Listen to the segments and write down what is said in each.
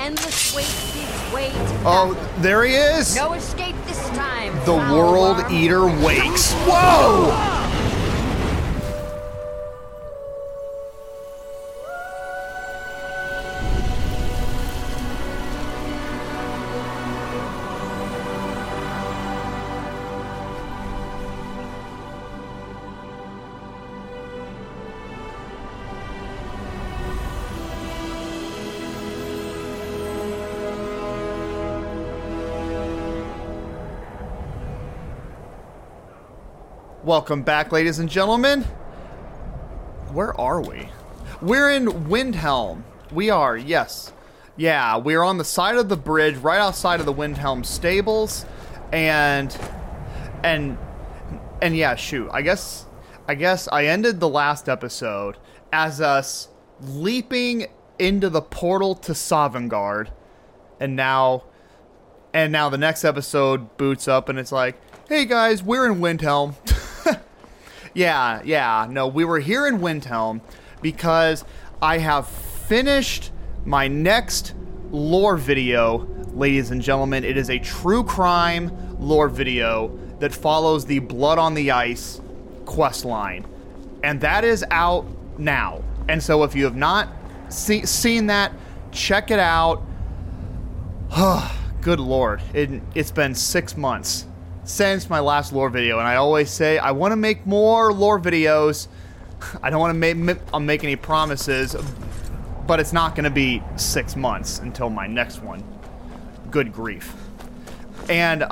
endless wait gives way to Oh, battle. there he is! No escape this time. The foul World worm. Eater wakes. Whoa! Welcome back, ladies and gentlemen. Where are we? We're in Windhelm. We are, yes. Yeah, we're on the side of the bridge, right outside of the Windhelm stables, and yeah, shoot. I guess I ended the last episode as us leaping into the portal to Sovngarde, and now the next episode boots up and it's like, hey guys, we're in Windhelm. Yeah, no, we were here in Windhelm because I have finished my next lore video, ladies and gentlemen. It is a true crime lore video that follows the Blood on the Ice quest line, and that is out now. And so if you have not seen that, check it out. Good Lord, it's been 6 months since my last lore video, and I always say I want to make more lore videos. I don't want to make any promises, but it's not going to be 6 months until my next one. Good grief. And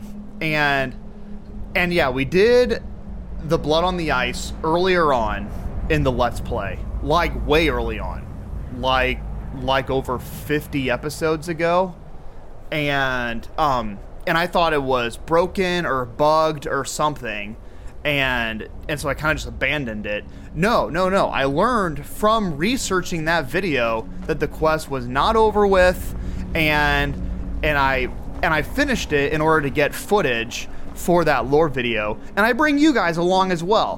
yeah, we did the Blood on the Ice earlier on in the Let's Play, like way early on, like over 50 episodes ago, and I thought it was broken or bugged or something, and so I kind of just abandoned it. No. I learned from researching that video that the quest was not over with, and I finished it in order to get footage for that lore video, and I bring you guys along as well.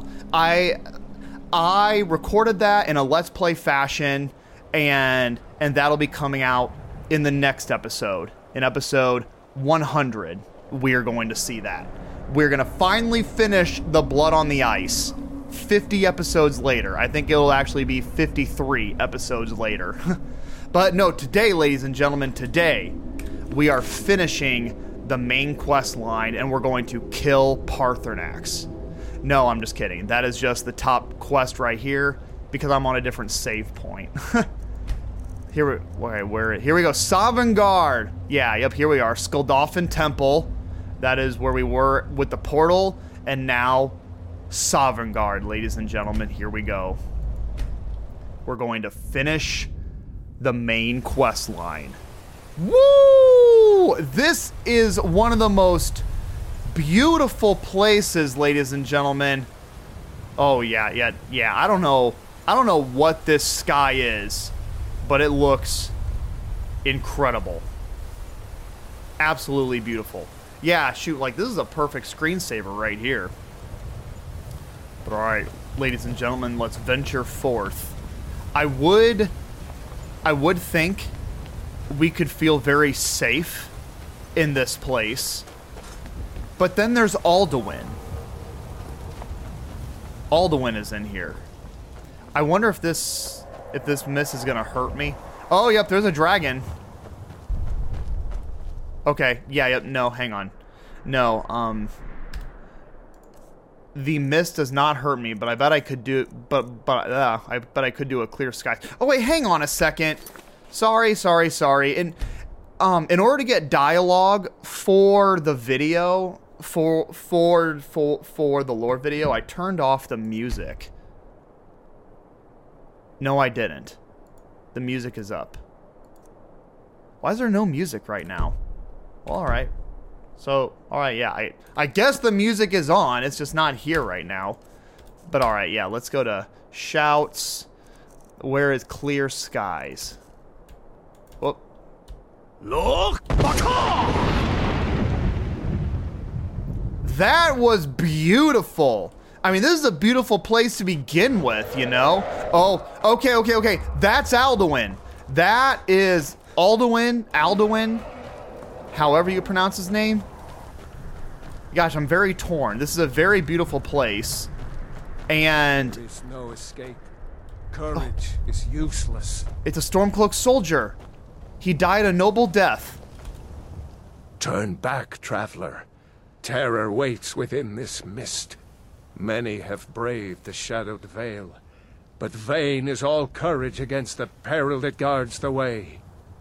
I recorded that in a Let's Play fashion, and that'll be coming out in the next episode, in episode 100. We're going to see that. We're going to finally finish the Blood on the Ice 50 episodes later. I think it'll actually be 53 episodes later. But no, today, ladies and gentlemen, today we are finishing the main quest line, and we're going to kill Paarthurnax. No, I'm just kidding. That is just the top quest right here because I'm on a different save point. Here we go. Sovngarde. Yeah, yep, here we are. Skuldolphin Temple. That is where we were with the portal. And now, Sovngarde, ladies and gentlemen. Here we go. We're going to finish the main quest line. Woo! This is one of the most beautiful places, ladies and gentlemen. Oh, yeah. I don't know what this sky is, but it looks incredible. Absolutely beautiful. Yeah, shoot, like this is a perfect screensaver right here. But alright, ladies and gentlemen, let's venture forth. I would think we could feel very safe in this place. But then there's Alduin. Alduin is in here. I wonder if this mist is gonna hurt me. Oh, yep, there's a dragon. Okay, yeah, yep, no, hang on. No, the mist does not hurt me, but I bet I could do, I bet I could do a clear sky. Oh wait, hang on a second. Sorry. In order to get dialogue for the video, for the lore video, I turned off the music. No, I didn't. The music is up. Why is there no music right now? Well, alright. So, alright, yeah, I guess the music is on, it's just not here right now. But alright, yeah, let's go to shouts. Where is clear skies? Whoop. Look! That was beautiful. I mean, this is a beautiful place to begin with, you know? Oh, okay. That's Alduin. That is Alduin, however you pronounce his name. Gosh, I'm very torn. This is a very beautiful place. And there is no escape. Courage is useless. It's a Stormcloak soldier. He died a noble death. Turn back, traveler. Terror waits within this mist. Many have braved the shadowed vale, but vain is all courage against the peril that guards the way.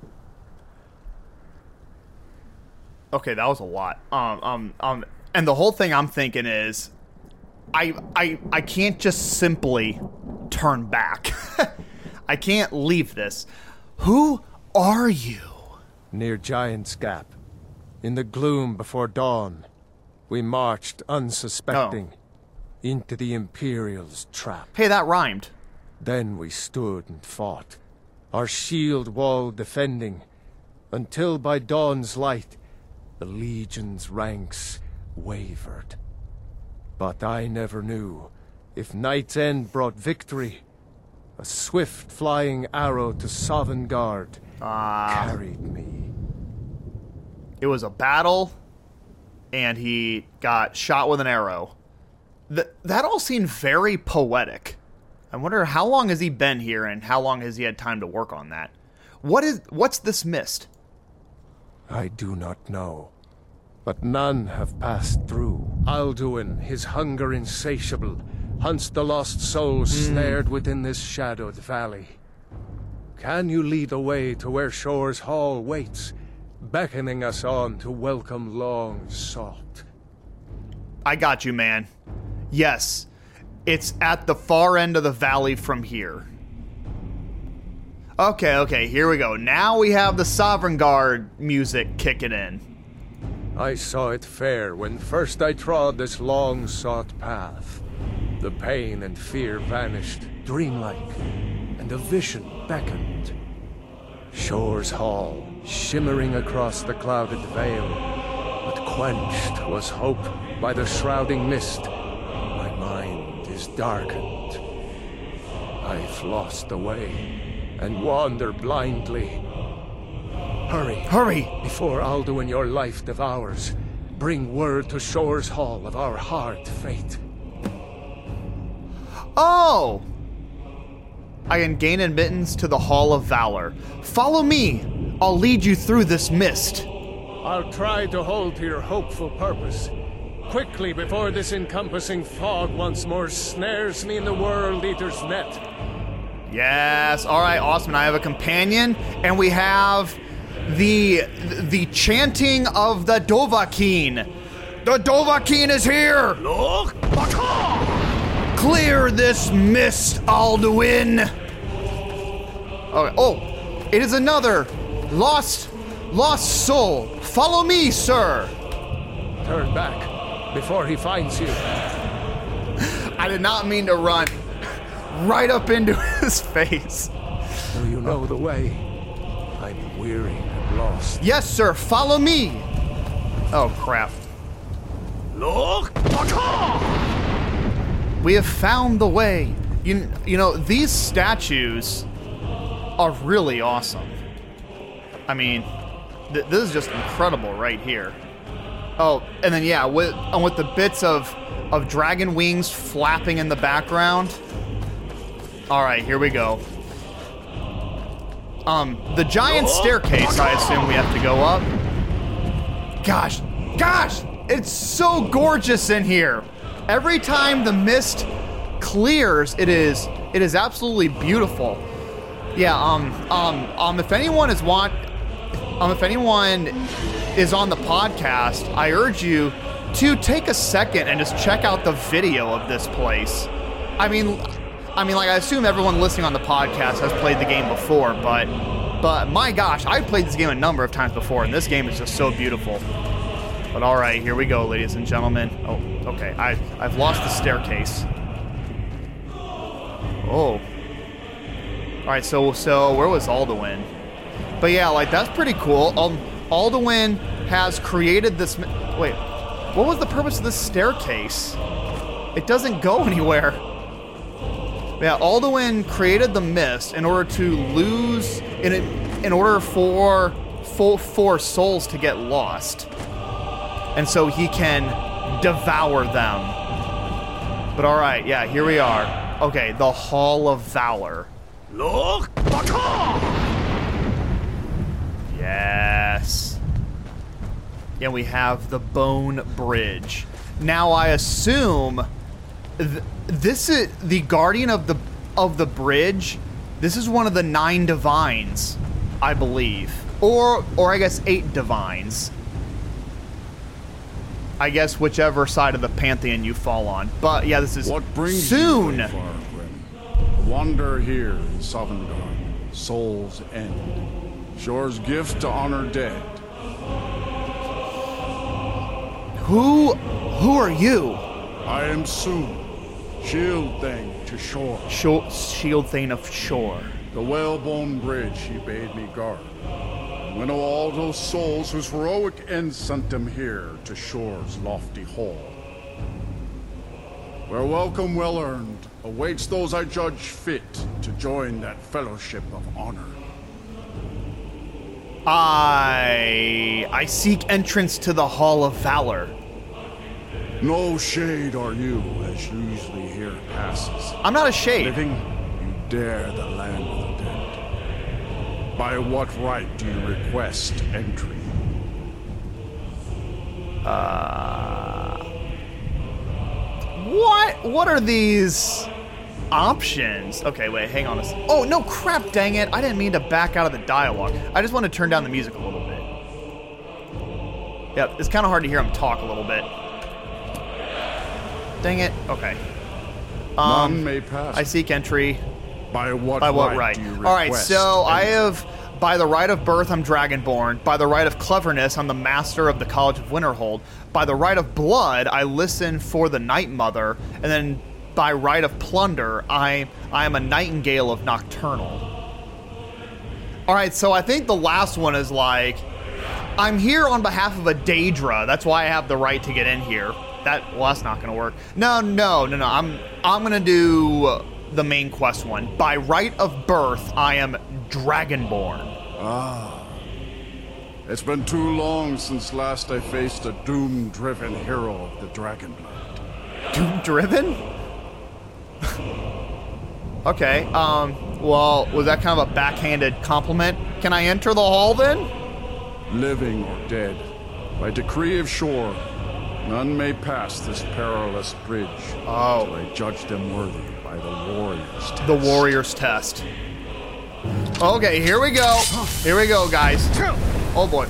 Okay, that was a lot. And the whole thing I'm thinking is, I can't just simply turn back. I can't leave this. Who are you? Near Giant's Gap, in the gloom before dawn, we marched unsuspecting into the Imperial's trap. Hey, that rhymed. Then we stood and fought, our shield wall defending, until by dawn's light, the Legion's ranks wavered. But I never knew if Night's End brought victory. A swift flying arrow to Sovngarde carried me. It was a battle, and he got shot with an arrow. That all seemed very poetic. I wonder how long has he been here, and how long has he had time to work on that? What's this mist? I do not know. But none have passed through. Alduin, his hunger insatiable, hunts the lost souls snared within this shadowed valley. Can you lead the way to where Shore's Hall waits, beckoning us on to welcome long sought? I got you, man. Yes, it's at the far end of the valley from here. Okay, here we go. Now we have the Sovngarde music kicking in. I saw it fair when first I trod this long-sought path. The pain and fear vanished, dreamlike, and a vision beckoned. Shore's Hall, shimmering across the clouded vale, but quenched was hope by the shrouding mist. My mind is darkened. I've lost the way, and wander blindly. Hurry! Before Alduin your life devours, bring word to Shore's Hall of our hard fate. Oh! I can gain admittance to the Hall of Valor. Follow me. I'll lead you through this mist. I'll try to hold to your hopeful purpose. Quickly, before this encompassing fog once more snares me in the World Eater's net. Yes, alright, awesome. And I have a companion, and we have the chanting of the Dovahkiin. The Dovahkiin is here! Look! Clear this mist, Alduin! Okay. Oh, it is another lost soul. Follow me, sir. Turn back before he finds you. I did not mean to run right up into his face. Do you know the way? I'm weary and lost. Yes, sir. Follow me. Oh, crap. Look! We have found the way. You know, these statues are really awesome. I mean, this is just incredible right here. Oh, and then yeah, with the bits of dragon wings flapping in the background. All right, here we go. The giant staircase, I assume we have to go up. Gosh, it's so gorgeous in here. Every time the mist clears, it is absolutely beautiful. Yeah, if anyone is on the podcast, I urge you to take a second and just check out the video of this place. I mean, like, I assume everyone listening on the podcast has played the game before, but my gosh, I've played this game a number of times before, and this game is just so beautiful. But all right, here we go, ladies and gentlemen. Oh, okay, I've lost the staircase. Oh. All right, so where was Alduin? But yeah, like, that's pretty cool. Alduin has created this. Wait, what was the purpose of this staircase? It doesn't go anywhere. Yeah, Alduin created the mist in order to lose in in order for souls to get lost. And so he can devour them. But alright, yeah, here we are. Okay, the Hall of Valor. Look! Yes. And we have the Bone Bridge. Now I assume this is the Guardian of the Bridge. This is one of the 9 divines, I believe. Or I guess 8 divines. I guess whichever side of the pantheon you fall on. But yeah, this is what brings soon. You far, Grim? Wander here in Sovngarde, Soul's End. Shore's gift to honor dead. Who are you? I am Soon, Shield Thing to Shore. Shield Thing of Shore. The whalebone bridge he bade me guard. Winnow all those souls whose heroic ends sent them here to Shore's lofty hall. Where welcome well earned awaits those I judge fit to join that fellowship of honor. I seek entrance to the Hall of Valor. No shade are you, as usually here passes. I'm not a shade. Living, you dare the land of the dead. By what right do you request entry? What are these options? Okay, wait, hang on a second. Oh, no, crap, dang it. I didn't mean to back out of the dialogue. I just want to turn down the music a little bit. Yep, it's kind of hard to hear him talk a little bit. Dang it. Okay. None may pass. I seek entry. By what right? do you request All right, so I entry? have, by the right of birth, I'm Dragonborn. By the right of cleverness, I'm the master of the College of Winterhold. By the right of blood, I listen for the Night Mother. And then by right of plunder, I am a Nightingale of Nocturnal. All right, so I think the last one is like, I'm here on behalf of a Daedra. That's why I have the right to get in here. That's not gonna work. No. I'm gonna do the main quest one. By right of birth, I am Dragonborn. It's been too long since last I faced a doom-driven hero of the Dragonblood. Doom-driven? Okay, well, was that kind of a backhanded compliment? Can I enter the hall then? Living or dead, by decree of Shore, none may pass this perilous bridge until I judge them worthy by the warrior's test. The warrior's test. Okay, here we go. Here we go, guys. Oh boy.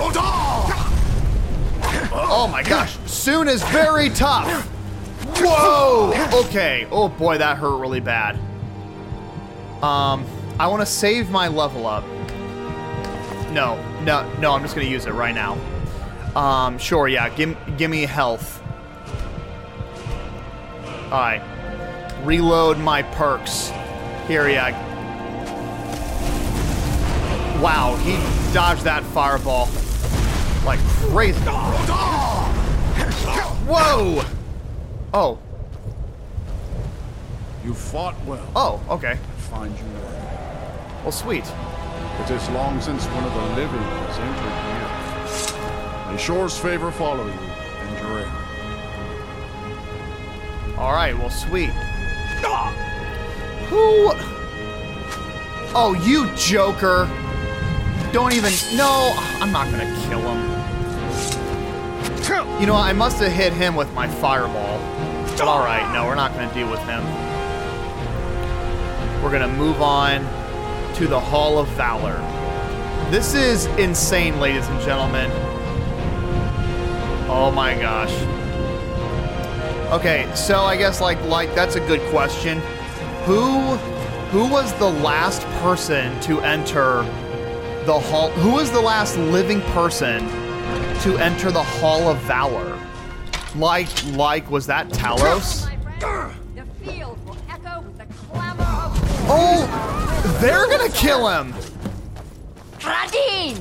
Oh my gosh. Soon is very tough. Whoa. Okay. Oh boy, that hurt really bad. I want to save my level up. No, I'm just gonna use it right now. Sure, yeah, give me health. Alright. Reload my perks. Here, yeah. Wow, he dodged that fireball like crazy. Whoa! Oh. You fought well. Oh, okay. I find you worthy. Well, sweet. It is long since one of the living has entered here. May Shore's favor follow you and your end. Alright, well, sweet. Who? Oh, you joker. Don't even... No, I'm not gonna kill him. You know, I must have hit him with my fireball. But alright, no, we're not gonna deal with him. We're gonna move on to the Hall of Valor. This is insane, ladies and gentlemen. Oh my gosh. Okay, so I guess like that's a good question. Who was the last person to enter the hall? Who was the last living person to enter the Hall of Valor? Like was that Talos? My friend, the field will echo with the clamor of Oh, they're gonna kill him. Radin!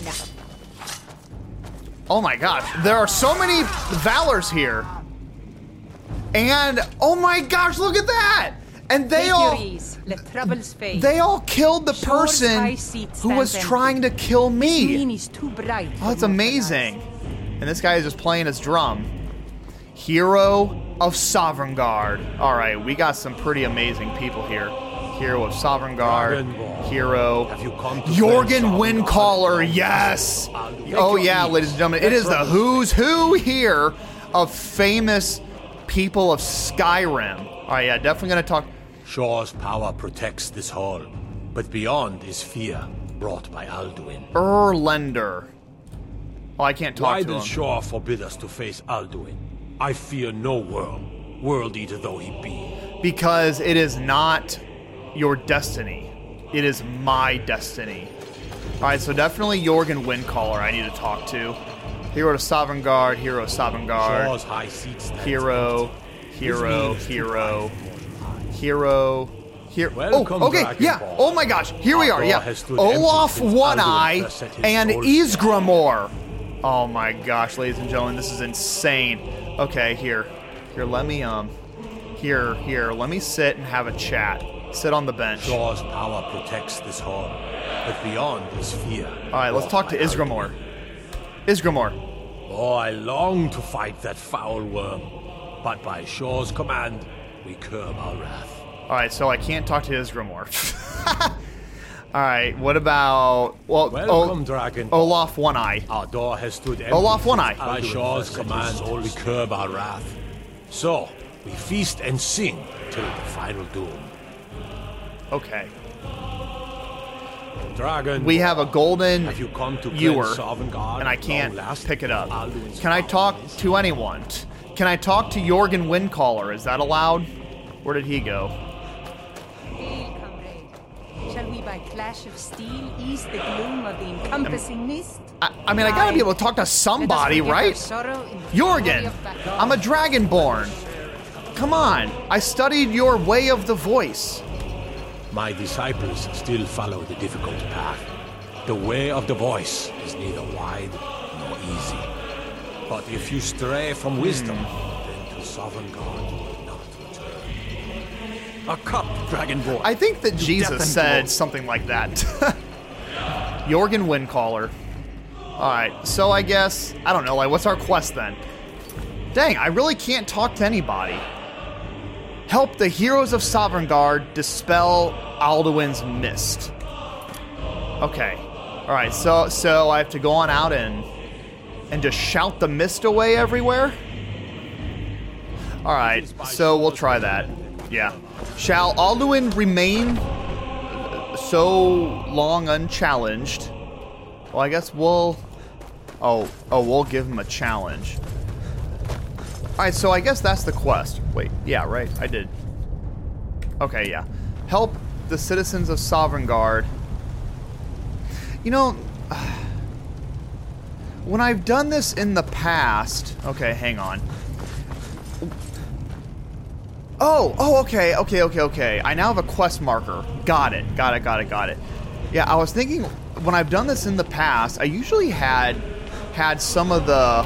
Oh my gosh, there are so many Valors here. And, oh my gosh, look at that! And they Take all... your ease. Let troubles fade. They all killed the Shore's high person seat who was stands trying to empty. kill This me. moon is too bright. Oh, for that's mortal amazing. eyes. And this guy is just playing his drum. Hero of Sovngarde. All right, we got some pretty amazing people here. Hero of Sovngarde. Dragonborn. Hero. Have you come to Jorgen Sovngarde? Windcaller, yes. Oh yeah, ladies and gentlemen, it is the who's who here of famous people of Skyrim. All right, yeah, definitely gonna talk. Shore's power protects this hall, but beyond is fear brought by Alduin. Erlender. Oh, I can't talk Why to him. does Shore forbid us to face Alduin? I fear no world eater though he be. Because it is not your destiny. It is my destiny. Alright, so definitely Jorgen Windcaller I need to talk to. Hero to Sovngarde, Hero of Sovngarde. Shore's high seat stands Hero, hero, hero, hero, hero. Welcome, Oh, okay, Dragonborn. yeah. Oh my gosh, here we are, Our yeah. door has stood Olaf empty since One Alduin Eye first set his and soul Ysgramor. Oh my gosh, ladies and gentlemen, this is insane. Okay, here, let me let me sit and have a chat. Sit on the bench. All Shore's power protects this hall, but beyond is fear. right, let's talk to Ysgramor. Ysgramor. Oh, I long to fight that foul worm, but by Shore's command, we curb our wrath. All right, so I can't talk to Ysgramor. All right, what about Welcome, Dragon. Olaf One Eye? Our door has stood empty. Olaf One Eye. By Shore's command, we curb our wrath. So, we feast and sing till the final doom. Okay. Dragon, We have a golden have you come to ewer, cleanse Sovngarde and I can't long last? pick it up. Alduin's Can I talk power is- to anyone? Can I talk to Jorgen Windcaller? Is that allowed? Where did he go? Hail, comrade. Shall we by clash of steel ease the gloom of the encompassing mist? I mean, I gotta be able to talk to somebody, right? Jorgen, I'm a Dragonborn. Come on, I studied your way of the voice. My disciples still follow the difficult path. The way of the voice is neither wide nor easy. But if you stray from wisdom, then to Sovngarde you will not return. A cup, Dragonborn. I think that death Jesus and said blood. something like that. Jorgen Windcaller. Alright, so I guess, I don't know, like, what's our quest then? Dang, I really can't talk to anybody. Help the heroes of Sovngarde dispel Alduin's mist. Okay. Alright, so I have to go on out and just shout the mist away everywhere? Alright, so we'll try that. Yeah. Shall Alduin remain so long unchallenged? Well, I guess we'll... Oh, we'll give him a challenge. Alright, so I guess that's the quest. Wait, yeah, right, I did. Okay, yeah. Help the citizens of Sovngarde. You know, when I've done this in the past... Okay, hang on. Oh, okay. I now have a quest marker. Got it. Yeah, I was thinking, when I've done this in the past, I usually had some of the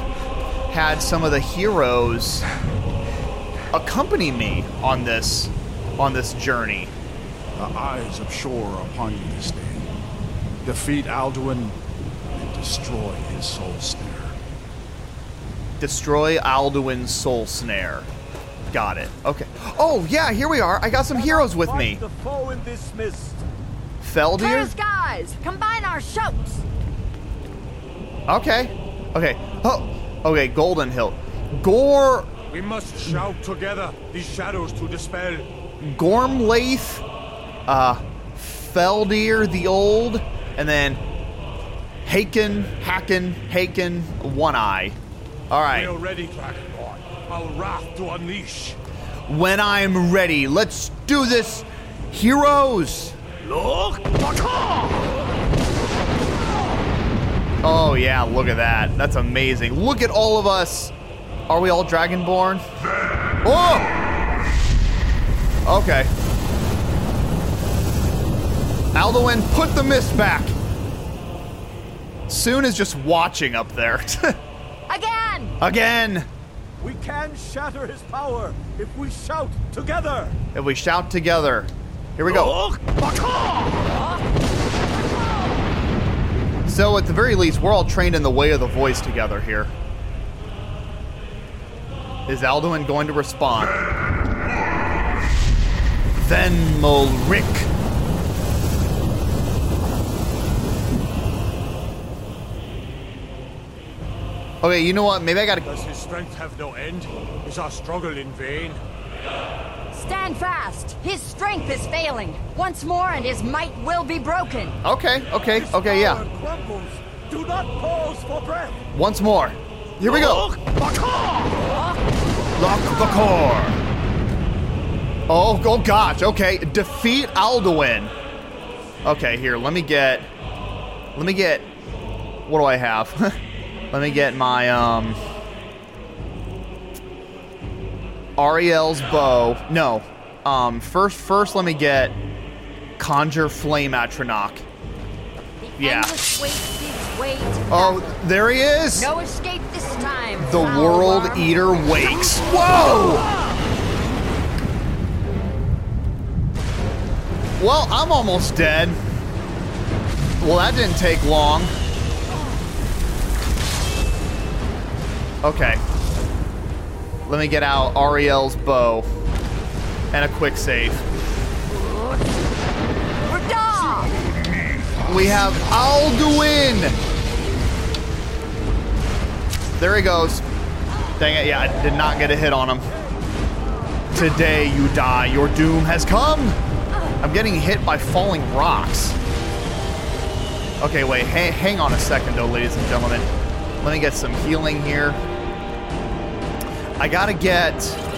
heroes accompany me on this journey. The eyes of Shore upon you this day. Defeat Alduin and destroy his soul snare. Destroy Alduin's soul snare. Got it. Okay. Oh, yeah, here we are. I got some heroes with me. The foe in this mist. Feldir? Clear skies! Combine our shouts! Okay. Oh, okay, Golden Hill. We must shout together these shadows to dispel. Gormlaith, Feldir the Old, and then Haken, One Eye. All We right. are ready, Dragonborn. Our wrath to unleash. When I'm ready, let's do this, heroes. Look! Oh yeah, look at that. That's amazing. Look at all of us. Are we all Dragonborn? Oh! Okay. Alduin, put the mist back. Soon is just watching up there. Again! Again. We can shatter his power if we shout together. If we shout together. Here we go. So at the very least, we're all trained in the way of the voice together here. Is Alduin going to respond? Venmolric. Okay, you know what? Maybe I gotta... Does his strength have no end? Is our struggle in vain? Stand fast. His strength is failing. Once more and his might will be broken. Okay, yeah. Power crumbles. Do not pause for breath. Once more. Here we go. Lock the core. Oh gosh, okay. Defeat Alduin. Okay, here, let me get, what do I have? Let me get my, Ariel's bow. No. First let me get Conjure Flame Atronach. Yeah. Endless weight gives way to Oh, battle. there he is! No escape this time. The foul World worm. Eater wakes. Whoa! Well, I'm almost dead. Well, that didn't take long. Okay. Let me get out Ariel's bow. And a quick save. We're done. We have Alduin! There he goes. Dang it, yeah, I did not get a hit on him. Today you die. Your doom has come. I'm getting hit by falling rocks. Okay, wait, hang on a second though, ladies and gentlemen. Let me get some healing here. I gotta get...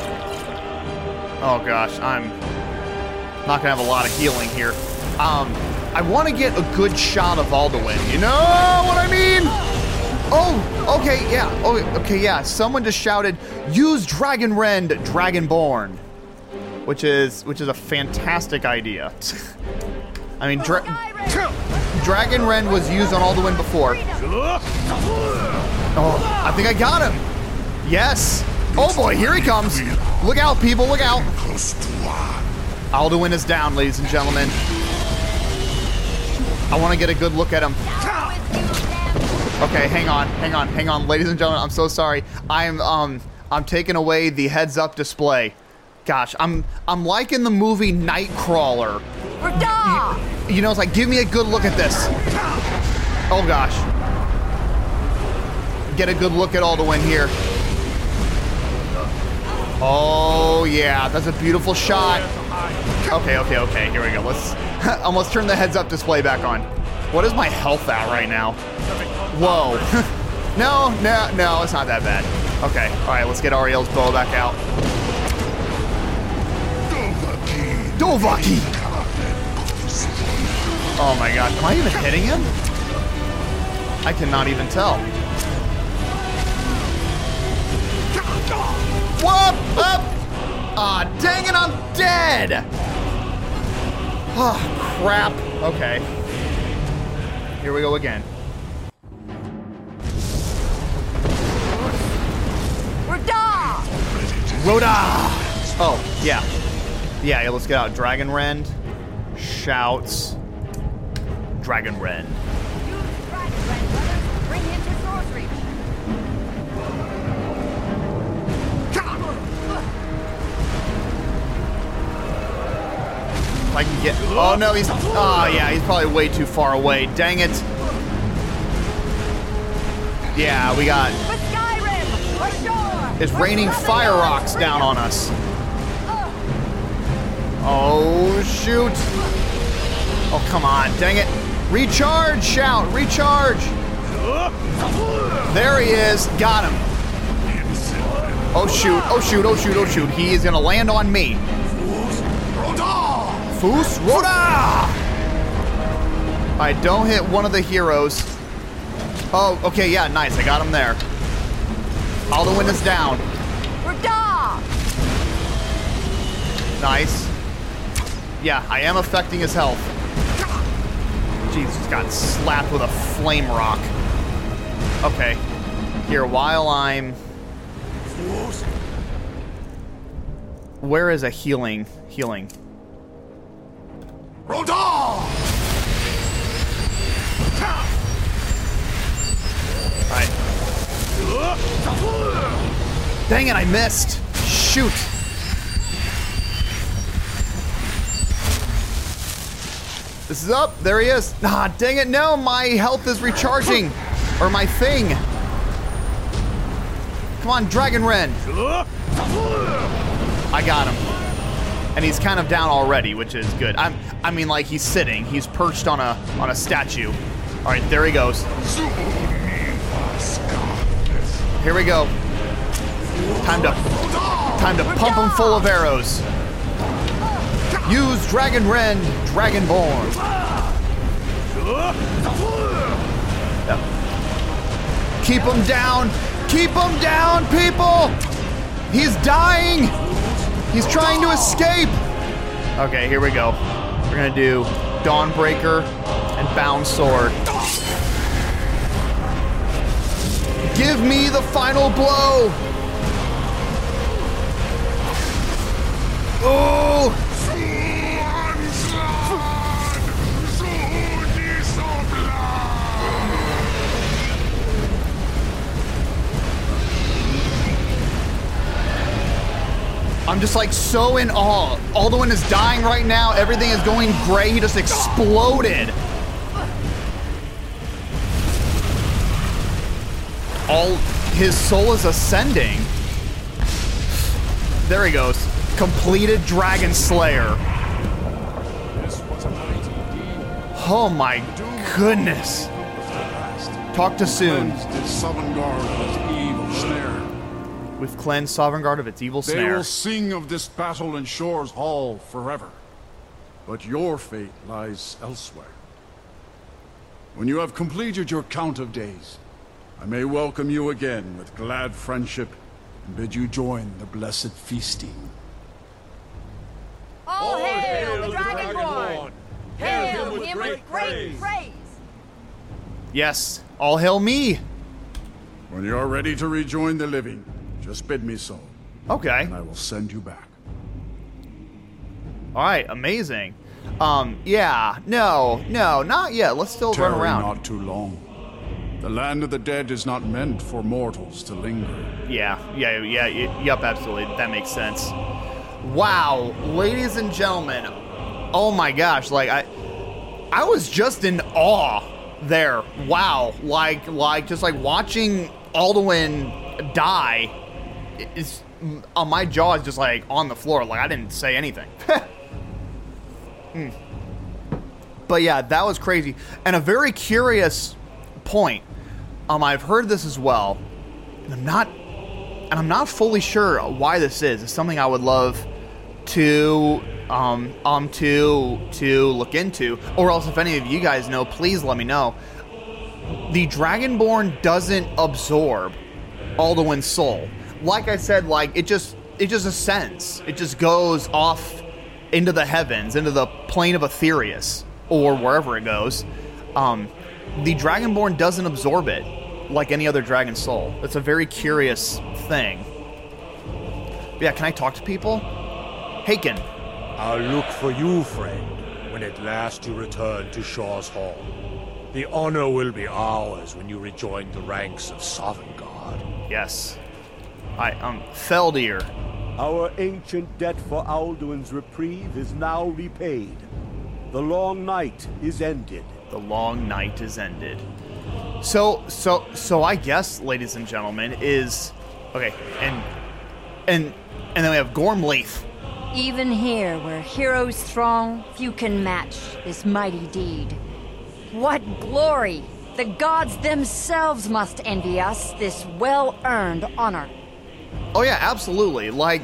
Oh gosh, I'm not gonna have a lot of healing here. I want to get a good shot of Alduin. You know what I mean? Oh, okay, yeah. Oh, okay, yeah. Someone just shouted, "Use Dragon Rend, Dragonborn," which is a fantastic idea. I mean, Dragon Rend was used on Alduin before. Oh, I think I got him. Yes. Oh boy, here he comes. Look out, people, look out. Alduin is down, ladies and gentlemen. I want to get a good look at him. Okay, hang on, ladies and gentlemen. I'm so sorry. I'm taking away the heads-up display. Gosh, I'm like in the movie Nightcrawler. We're done. You know, it's like, give me a good look at this. Oh gosh. Get a good look at Alduin here. Oh yeah, that's a beautiful shot. Okay, here we go. Let's almost turn the heads-up display back on. What is my health at right now? Whoa. No, it's not that bad. Okay, all right, let's get Ariel's bow back out. Dovahkiin! Oh my god, am I even hitting him? I cannot even tell. Whoop! Up! Ah, dang it, I'm dead! Oh, crap. Okay. Here we go again. We're done. Rhoda! Oh, yeah. Yeah, let's get out Dragon Rend. Shouts. Dragon Rend. Use Dragon Rend, brothers. Bring him to sorcery. If I can get... Oh, no, he's... Oh, yeah, he's probably way too far away. Dang it. Yeah, we got... With Skyrim, ashore. It's raining fire rocks down on us. Oh, shoot. Oh, come on. Dang it. Recharge, shout. Recharge. There he is. Got him. Oh, shoot. Oh, shoot. Oh, shoot. Oh, shoot. He is going to land on me. Fus Roda! Alright, don't hit one of the heroes. Oh, okay, yeah, nice. I got him there. Alduin is down. We're done. Nice. Yeah, I am affecting his health. Jesus, got slapped with a flame rock. Okay. Here, while I'm Where is a healing? Rodar! Alright. Dang it, I missed. Shoot. This is up. There he is. Ah, dang it. No, my health is recharging. Or my thing. Come on, Dragon Ren. I got him. And he's kind of down already, which is good. I mean, like, he's sitting. He's perched on a statue. All right, there he goes. Here we go. Time to pump him full of arrows. Use Dragon Ren, Dragonborn. Yep. Keep him down. Keep him down, people. He's dying. He's trying to escape. Okay, here we go. We're gonna do Dawnbreaker and Bound Sword. Give me the final blow. Oh! I'm just like so in awe. Alduin is dying right now. Everything is going gray. He just exploded. All his soul is ascending. There he goes. Completed Dragon Slayer. Oh my goodness. Talk to soon. We've cleansed Sovngarde of its evil snare. They will sing of this battle in Shor's Hall forever. But your fate lies elsewhere. When you have completed your count of days, I may welcome you again with glad friendship and bid you join the blessed feasting. All hail the Dragonborn! Hail him with great praise! Yes, all hail me! When you are ready to rejoin the living, just bid me so. Okay. And I will send you back. Alright, amazing. Yeah, no, not yet. Let's still run around. Not too long. The land of the dead is not meant for mortals to linger. Yep, absolutely. That makes sense. Wow, ladies and gentlemen. Oh my gosh, like I was just in awe there. Wow, like just like watching Alduin die is on my jaw is just like on the floor. Like I didn't say anything. But yeah, that was crazy. And a very curious point. I've heard this as well, and I'm not fully sure why this is. It's something I would love to look into, or else if any of you guys know, please let me know. The Dragonborn doesn't absorb Alduin's soul. Like I said, like it just ascends. It just goes off into the heavens, into the plane of Aetherius, or wherever it goes. The Dragonborn doesn't absorb it like any other dragon soul. It's a very curious thing. But yeah, can I talk to people? Haken. I'll look for you, friend, when at last you return to Shor's Hall. The honor will be ours when you rejoin the ranks of Sovngarde. Yes. Feldir. Our ancient debt for Alduin's reprieve is now repaid. The long night is ended. The long night is ended. So I guess, ladies and gentlemen, is okay, and then we have Gormlaith. Even here, where heroes throng, few can match this mighty deed. What glory! The gods themselves must envy us this well-earned honor. Oh yeah, absolutely. Like,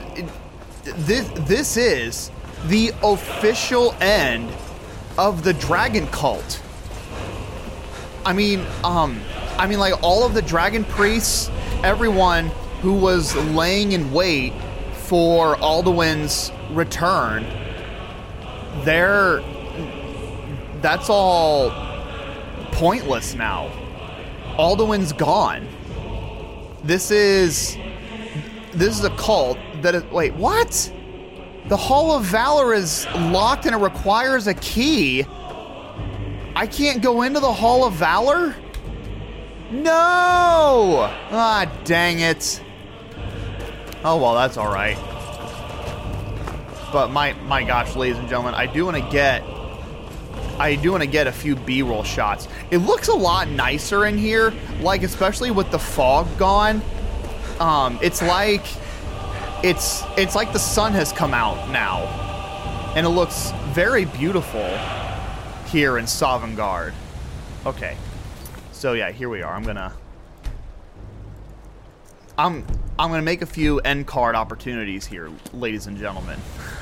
this is the official end of the dragon cult. I mean, like all of the dragon priests, everyone who was laying in wait for Alduin's return, that's all pointless now. Alduin's gone. This is this is a cult that is... Wait, what? The Hall of Valor is locked and it requires a key. I can't go into the Hall of Valor? No! Ah, dang it. Oh, well, that's all right. But my gosh, ladies and gentlemen, I do want to get a few B-roll shots. It looks a lot nicer in here, like especially with the fog gone. It's like the sun has come out now, and it looks very beautiful here in Sovngarde. Okay, so yeah, here we are. I'm gonna make a few end card opportunities here, ladies and gentlemen.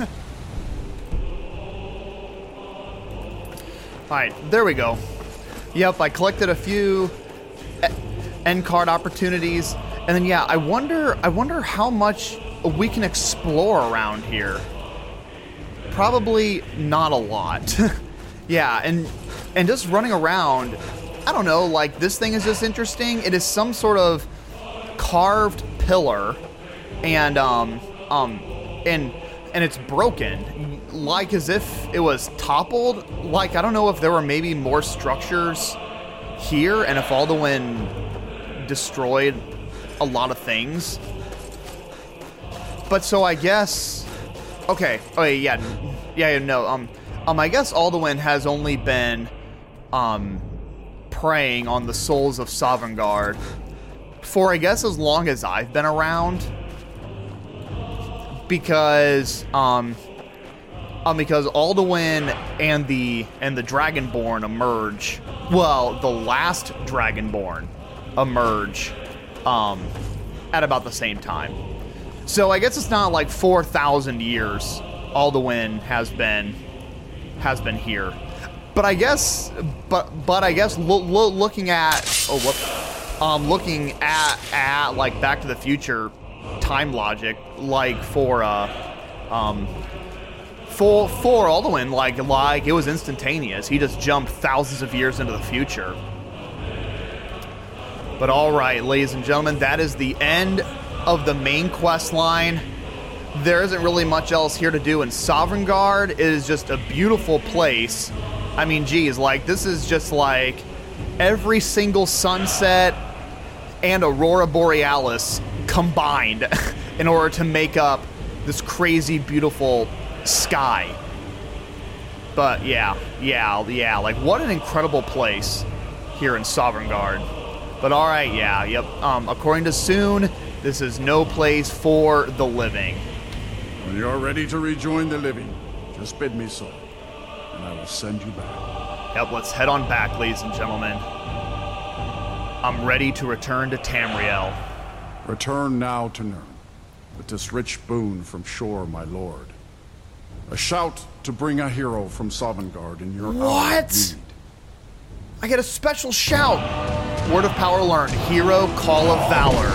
Alright, there we go. Yep, I collected a few end card opportunities, and then yeah, I wonder how much we can explore around here. Probably not a lot. Yeah, and just running around, I don't know, like this thing is just interesting. It is some sort of carved pillar, and it's broken, like as if it was toppled. Like, I don't know if there were maybe more structures here, and if Alduin destroyed a lot of things. But so I guess, okay, I guess Alduin has only been preying on the souls of Sovngarde for, I guess, as long as I've been around, because Alduin and the Dragonborn emerge. Well, the last Dragonborn emerge at about the same time. So I guess it's not like 4,000 years Alduin has been here. But I guess, looking at looking at like Back to the Future time logic, like for Alduin, like it was instantaneous. He just jumped thousands of years into the future. But all right, ladies and gentlemen, that is the end of the main quest line. There isn't really much else here to do in Sovngarde. It is just a beautiful place. I mean, geez, like this is just like every single sunset and Aurora Borealis combined in order to make up this crazy beautiful sky. But yeah, like what an incredible place here in Sovngarde. But all right, yep. According to Soon, this is no place for the living. When you are ready to rejoin the living, just bid me so, and I will send you back. Yep, let's head on back, ladies and gentlemen. I'm ready to return to Tamriel. Return now to Nirn, with this rich boon from Shor, my lord. A shout to bring a hero from Sovngarde in your hour of need. I get a special shout. Word of power learned. Hero, Call of Valor.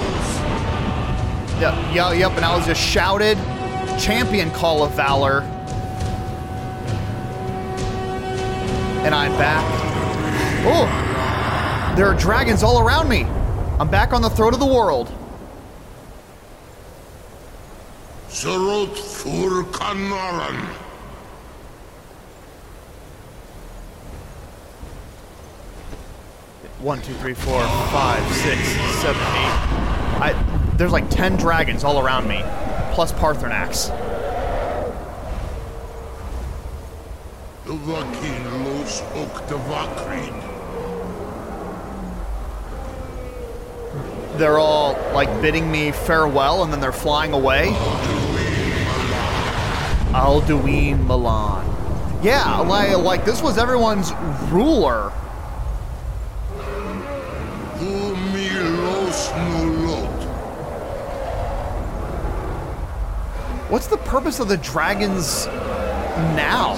Yep, and I was just shouted. Champion, Call of Valor. And I'm back. Oh! There are dragons all around me. I'm back on the throat of the world. Sorot Fur Kanaran. One, 2, 3, 4, 5, 6, 7, 8. There's like 10 dragons all around me, plus Paarthurnax. The Vakin Los Ok the Vakrid. They're all like bidding me farewell, and then they're flying away. Alduin Milan. Yeah, like this was everyone's ruler. What's the purpose of the dragons now?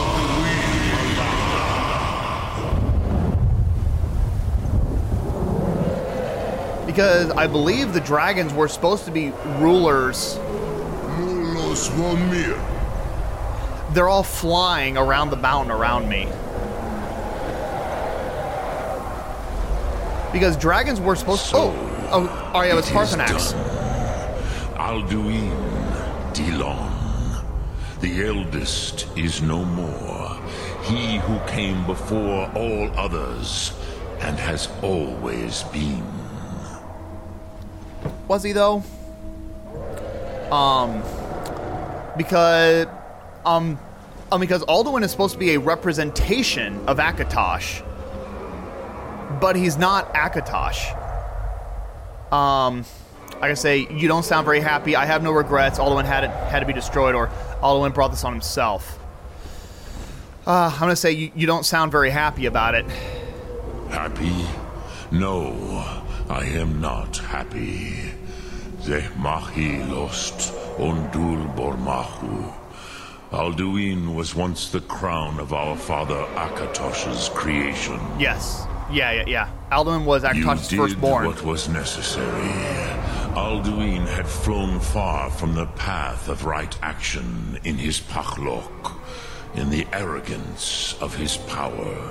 Because I believe the dragons were supposed to be rulers. They're all flying around the mountain around me. Because dragons were supposed to... Oh, yeah, it's Paarthurnax. Alduin Dilon. The eldest is no more. He who came before all others and has always been. Was he though? Because Alduin is supposed to be a representation of Akatosh, but he's not Akatosh. Like I say, you don't sound very happy. I have no regrets. Alduin had to be destroyed, or Alduin brought this on himself. I'm gonna say you don't sound very happy about it. Happy? No, I am not happy. Zehmahi lost Ondul Bormahu. Alduin was once the crown of our father Akatosh's creation. Yes. Yeah. Alduin was Akatosh's You did firstborn. what was necessary. Alduin had flown far from the path of right action in his Pachlok, in the arrogance of his power.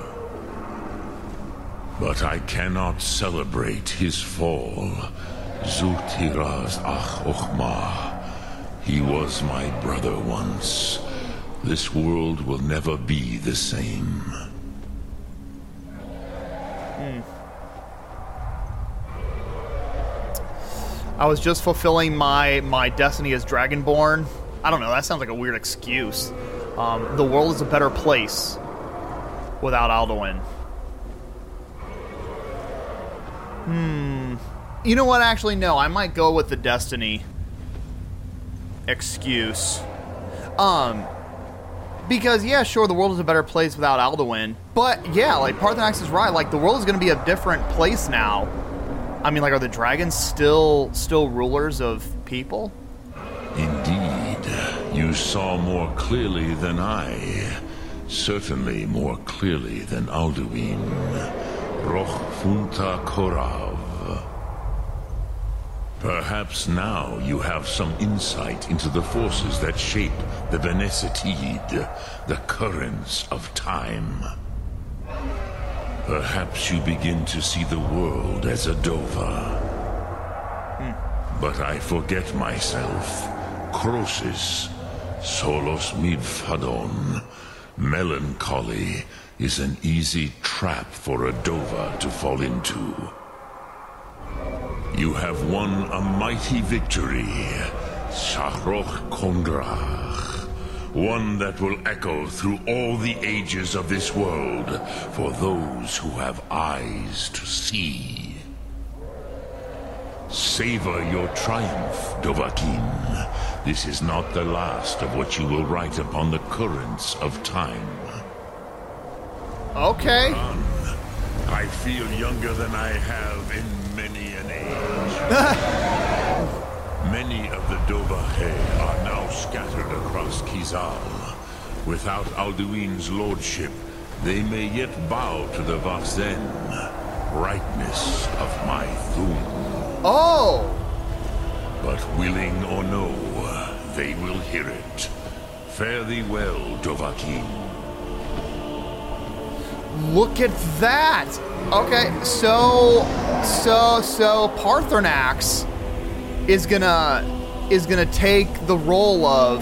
But I cannot celebrate his fall. Zutiraz Ach Ochma. He was my brother once. This world will never be the same. I was just fulfilling my destiny as Dragonborn. I don't know, that sounds like a weird excuse. The world is a better place without Alduin. You know what, actually, no, I might go with the destiny excuse. Because, yeah, sure, the world is a better place without Alduin. But, yeah, like, Paarthurnax is right. Like, the world is going to be a different place now. I mean, like, are the dragons still rulers of people? Indeed, you saw more clearly than I. Certainly more clearly than Alduin. Roch Funta Korav. Perhaps now you have some insight into the forces that shape the Benesitid, the currents of time. Perhaps you begin to see the world as a Dova. But I forget myself. Crosis, Solos Midfadon. Melancholy is an easy trap for a Dova to fall into. You have won a mighty victory, Shahroch Kondrach. One that will echo through all the ages of this world for those who have eyes to see. Savor your triumph, Dovahkiin. This is not the last of what you will write upon the currents of time. Okay. I feel younger than I have in many an age. Many of the Dovahe are now scattered across Kizal. Without Alduin's lordship, they may yet bow to the Vazen, brightness of my Thum. Oh! But willing or no, they will hear it. Fare thee well, Dovahkiin. Look at that! Okay, so Paarthurnax is gonna take the role of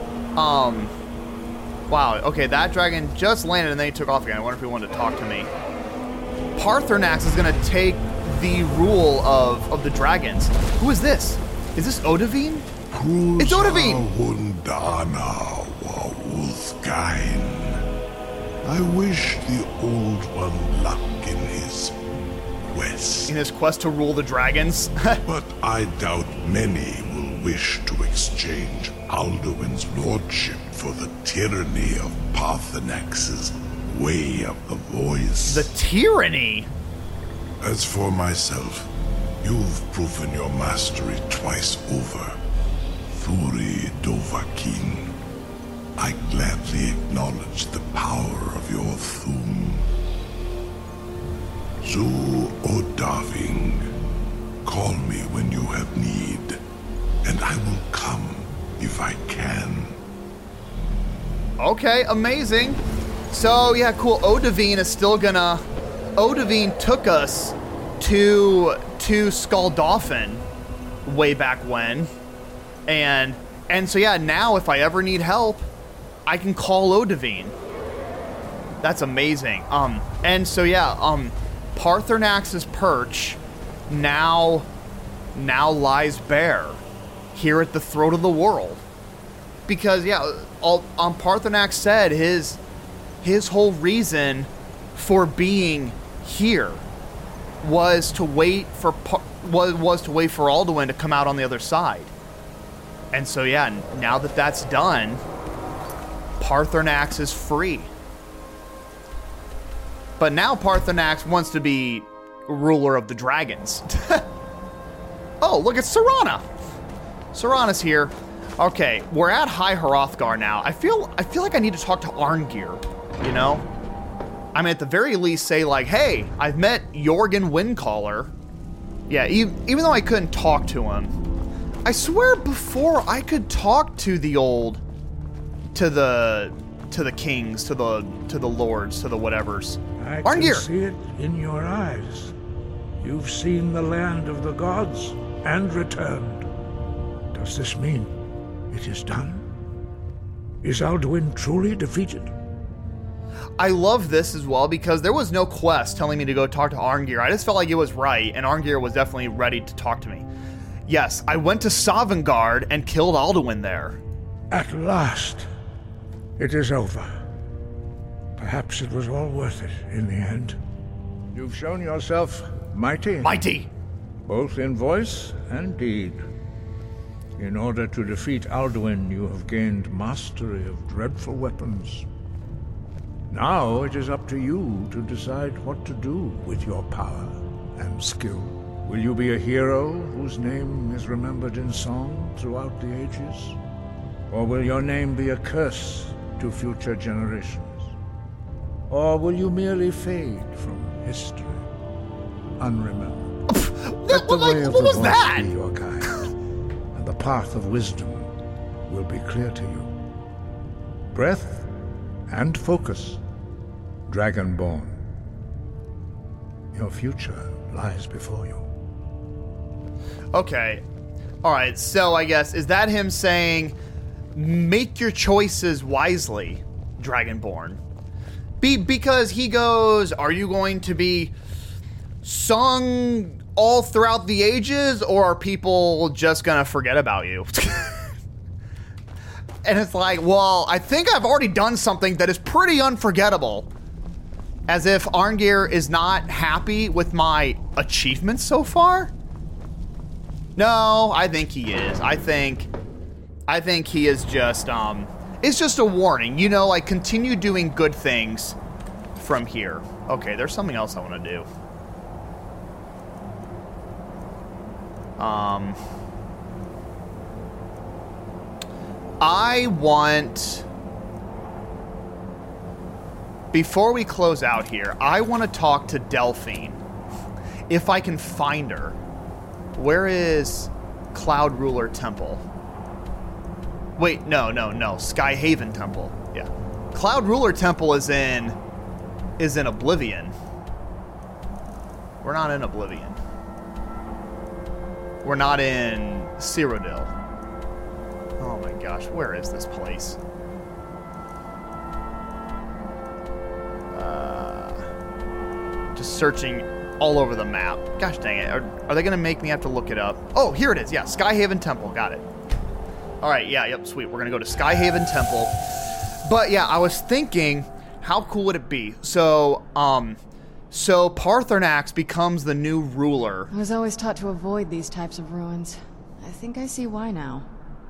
wow, okay, that dragon just landed and then he took off again. I wonder if he wanted to talk to me. Paarthurnax is gonna take the rule of the dragons. Who is this? Is this Odahviin? It's Odahviin! Hundana wa Ulthgain. I wish the Old One luck in his quest. In his quest to rule the dragons? But I doubt many will wish to exchange Alduin's lordship for the tyranny of Paarthurnax's way of the voice. The tyranny? As for myself, you've proven your mastery twice over. Thuri Dovahkiin. I gladly acknowledge the power of your Thum. Zu Odahviing. Call me when you have need, and I will come if I can. Okay, amazing. So, yeah, cool. Odahviin is still gonna... Odahviin took us to Skuldolphin way back when. And so yeah, now if I ever need help, I can call Odahviin. That's amazing. And so yeah, Paarthurnax's perch now lies bare here at the throat of the world. Because yeah, Paarthurnax said his whole reason for being here was to wait for Alduin to come out on the other side. And so yeah, now that that's done, Paarthurnax is free. But now Paarthurnax wants to be ruler of the dragons. Oh, look, it's Serana. Serana's here. Okay, we're at High Hrothgar now. I feel like I need to talk to Arngeir, you know? I mean, at the very least say like, hey, I've met Jorgen Windcaller. Yeah, even though I couldn't talk to him. I swear before I could talk to the kings, to the lords, to the whatevers. I Arngeir! can see it in your eyes. You've seen the land of the gods and returned. Does this mean it is done? Is Alduin truly defeated? I love this as well because there was no quest telling me to go talk to Arngeir. I just felt like it was right, and Arngeir was definitely ready to talk to me. Yes, I went to Sovngarde and killed Alduin there. At last, it is over. Perhaps it was all worth it in the end. You've shown yourself mighty. Mighty! Both in voice and deed. In order to defeat Alduin, you have gained mastery of dreadful weapons. Now it is up to you to decide what to do with your power and skill. Will you be a hero whose name is remembered in song throughout the ages? Or will your name be a curse to future generations? Or will you merely fade from history, unremembered? Let the way of the voice be your guide, and the path of wisdom will be clear to you. Breath and focus, Dragonborn. Your future lies before you. Okay. Alright, so I guess, is that him saying, make your choices wisely, Dragonborn? Because he goes, are you going to be sung all throughout the ages, or are people just gonna forget about you? And it's like, well, I think I've already done something that is pretty unforgettable. As if Arngeir is not happy with my achievements so far? No, I think he is. I think he is just, it's just a warning, you know, like continue doing good things from here. Okay, there's something else I want to do. I want, before we close out here, I want to talk to Delphine. If I can find her. Where is Cloud Ruler Temple? Wait, no. Skyhaven Temple. Yeah. Cloud Ruler Temple is in Oblivion. We're not in Oblivion. We're not in Cyrodiil. Oh my gosh, where is this place? Just searching all over the map. Gosh dang it. Are they going to make me have to look it up? Oh, here it is. Yeah, Skyhaven Temple. Got it. All right, yep, sweet. We're going to go to Skyhaven Temple. But yeah, I was thinking, how cool would it be? So Paarthurnax becomes the new ruler. I was always taught to avoid these types of ruins. I think I see why now.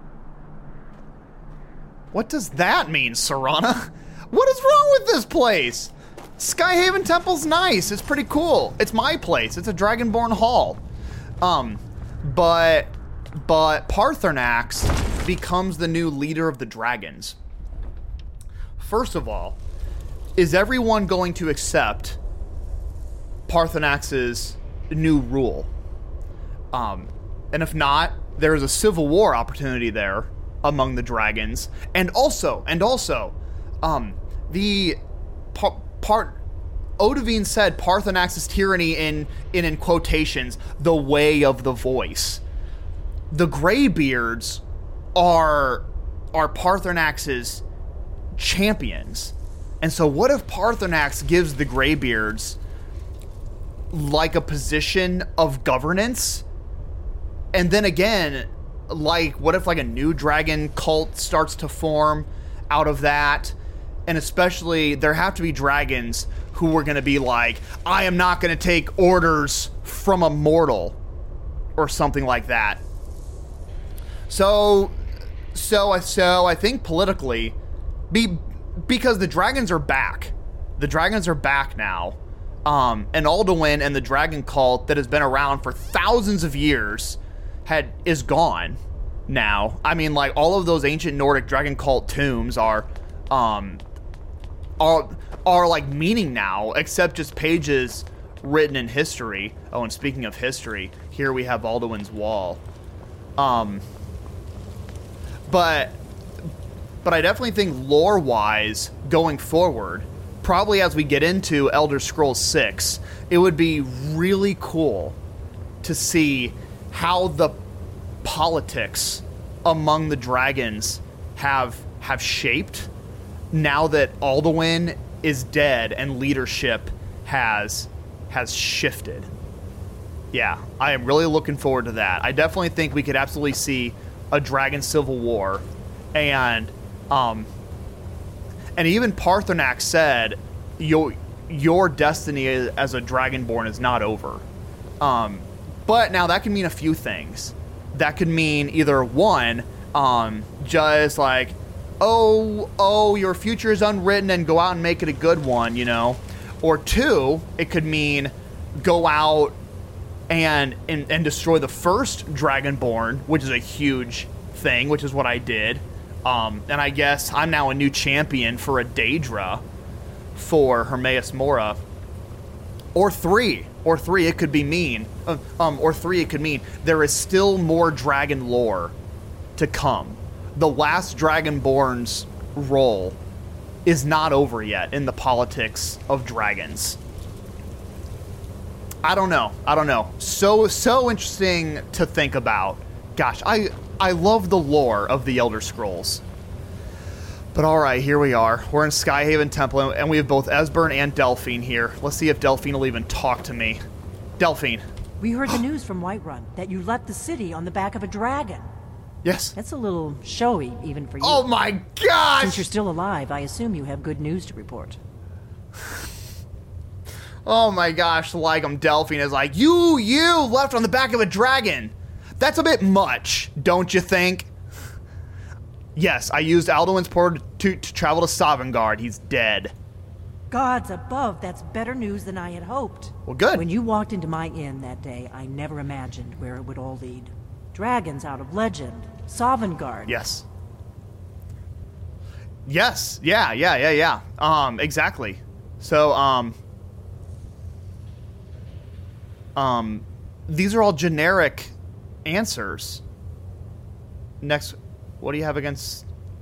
What does that mean, Serana? What is wrong with this place? Skyhaven Temple's nice. It's pretty cool. It's my place. It's a Dragonborn Hall. But Paarthurnax becomes the new leader of the dragons. First of all, is everyone going to accept Paarthurnax's new rule? And if not, there is a civil war opportunity there among the dragons. And also, Odahviin said Paarthurnax's tyranny in quotations, the way of the voice. The Greybeards are Paarthurnax's champions. And so what if Paarthurnax gives the Greybeards like a position of governance? And then again, like, what if like a new dragon cult starts to form out of that? And especially, there have to be dragons who are going to be like, I am not going to take orders from a mortal, or something like that. So I think politically, because the dragons are back. The dragons are back now. And Alduin and the dragon cult that has been around for thousands of years is gone now. I mean, like, all of those ancient Nordic dragon cult tombs are like meaning now, except just pages written in history. Oh, and speaking of history, here we have Alduin's Wall. But I definitely think lore-wise, going forward, probably as we get into Elder Scrolls 6, it would be really cool to see how the politics among the dragons have shaped now that Alduin is dead and leadership has shifted. Yeah, I am really looking forward to that. I definitely think we could absolutely see a dragon civil war, and even Paarthurnax said, your destiny as a dragonborn is not over. But now that can mean a few things. That could mean either one, just like, oh, your future is unwritten and go out and make it a good one, you know. Or two, it could mean go out and destroy the first dragonborn, which is a huge thing, which is what I did. And I guess I'm now a new champion for a Daedra for Hermaeus Mora. Or three, it could be mean. Or three, it could mean there is still more dragon lore to come. The last Dragonborn's role is not over yet in the politics of dragons. I don't know. So interesting to think about. Gosh, I love the lore of the Elder Scrolls. But alright, here we are. We're in Skyhaven Temple, and we have both Esbern and Delphine here. Let's see if Delphine will even talk to me. Delphine. We heard the news from Whiterun that you left the city on the back of a dragon. Yes. That's a little showy, even for you. Oh my gosh! Since you're still alive, I assume you have good news to report. Oh my gosh, like Delphine is like, you left on the back of a dragon. That's a bit much, don't you think? Yes, I used Alduin's portal to travel to Sovngarde. He's dead. Gods above, that's better news than I had hoped. Well, good. When you walked into my inn that day, I never imagined where it would all lead. Dragons out of legend. Sovngarde. Yes. Yes. Yeah. Exactly. So, these are all generic answers. Next, what do you have against...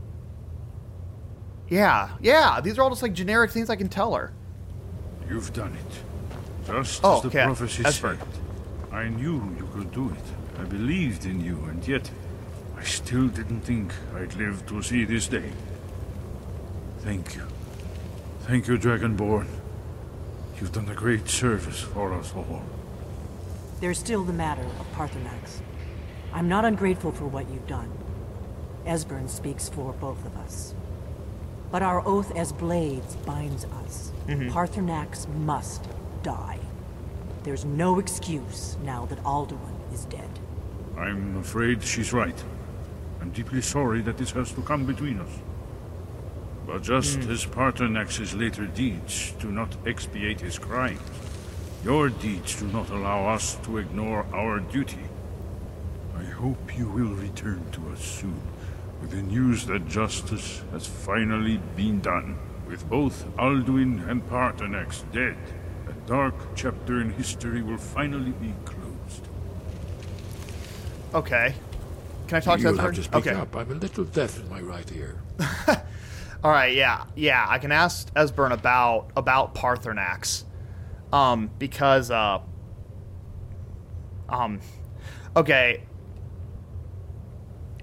Yeah, these are all just like generic things I can tell her. You've done it. Just as the prophecy said. I knew you could do it. I believed in you, and yet I still didn't think I'd live to see this day. Thank you. Thank you, Dragonborn. You've done a great service for us all. There's still the matter of Paarthurnax. I'm not ungrateful for what you've done. Esbern speaks for both of us. But our oath as blades binds us. Paarthurnax must die. There's no excuse now that Alduin is dead. I'm afraid she's right. I'm deeply sorry that this has to come between us. But just as Paarthurnax's later deeds do not expiate his crimes, your deeds do not allow us to ignore our duty. I hope you will return to us soon with the news that justice has finally been done. With both Alduin and Paarthurnax dead, a dark chapter in history will finally be closed. Okay. Can I talk to You'll that have person? to speak Okay. up. I'm a little deaf in my right ear. All right, yeah. I can ask Esbern about Paarthurnax, because okay.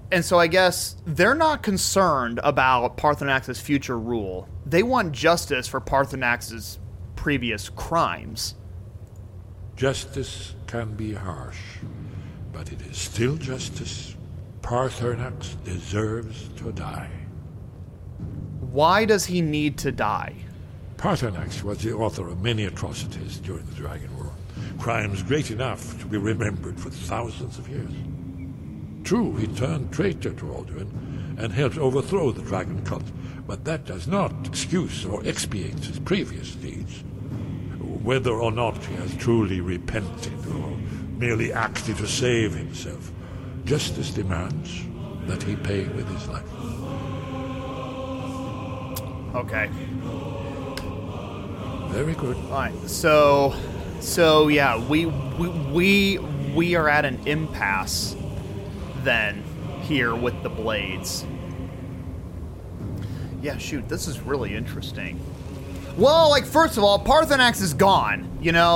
And so I guess they're not concerned about Paarthurnax's future rule. They want justice for Paarthurnax's previous crimes. Justice can be harsh, but it is still justice. Paarthurnax deserves to die. Why does he need to die? Paarthurnax was the author of many atrocities during the Dragon War, crimes great enough to be remembered for thousands of years. True, he turned traitor to Alduin and helped overthrow the Dragon Cult, but that does not excuse or expiate his previous deeds. Whether or not he has truly repented or merely acted to save himself, justice demands that he pay with his life. Okay. Very good. All right. So yeah, we are at an impasse then here with the Blades. Yeah, shoot, this is really interesting. Well, like, first of all, Paarthurnax is gone.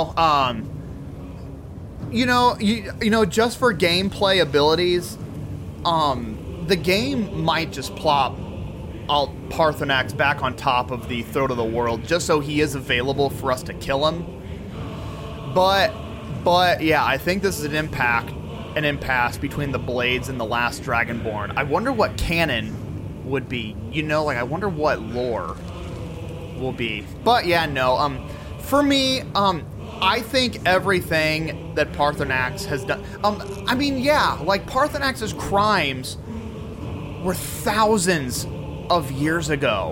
Just for gameplay abilities, the game might just plop Paarthurnax back on top of the Throat of the World just so he is available for us to kill him. But yeah, I think this is an impasse between the Blades and the last Dragonborn. I wonder what canon would be. I wonder what lore will be. But yeah, no. For me, I think everything that Paarthurnax has done. Paarthurnax's crimes were thousands of years ago.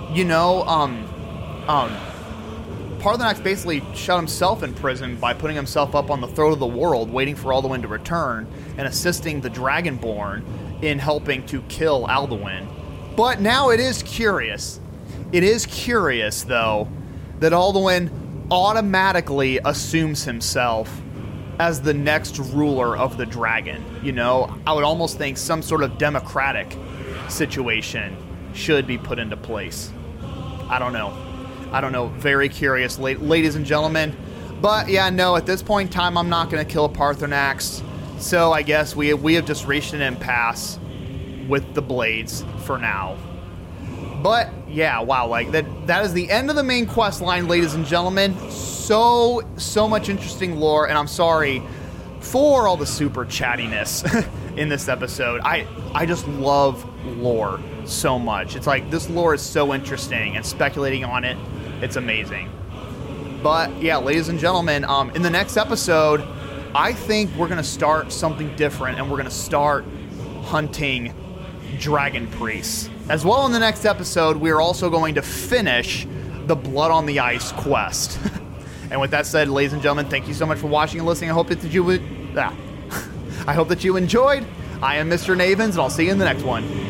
Paarthurnax basically shut himself in prison by putting himself up on the Throat of the World, waiting for Alduin to return, and assisting the Dragonborn in helping to kill Alduin. But now it is curious. It is curious, though, that Alduin automatically assumes himself as the next ruler of the dragon. I would almost think some sort of democratic situation should be put into place. I don't know. Very curious, ladies and gentlemen. But yeah, no, at this point in time, I'm not going to kill Paarthurnax. So I guess we have just reached an impasse with the Blades for now. But yeah, wow, that is the end of the main quest line, ladies and gentlemen. So much interesting lore, and I'm sorry for all the super chattiness in this episode. I just love lore so much. It's like, this lore is so interesting, and speculating on it, it's amazing. But yeah, ladies and gentlemen, in the next episode, I think we're going to start something different, and we're going to start hunting dragon priests. As well, in the next episode, we are also going to finish the Blood on the Ice quest. And with that said, ladies and gentlemen, thank you so much for watching and listening. I hope that you enjoyed. I am Mr. Navens, and I'll see you in the next one.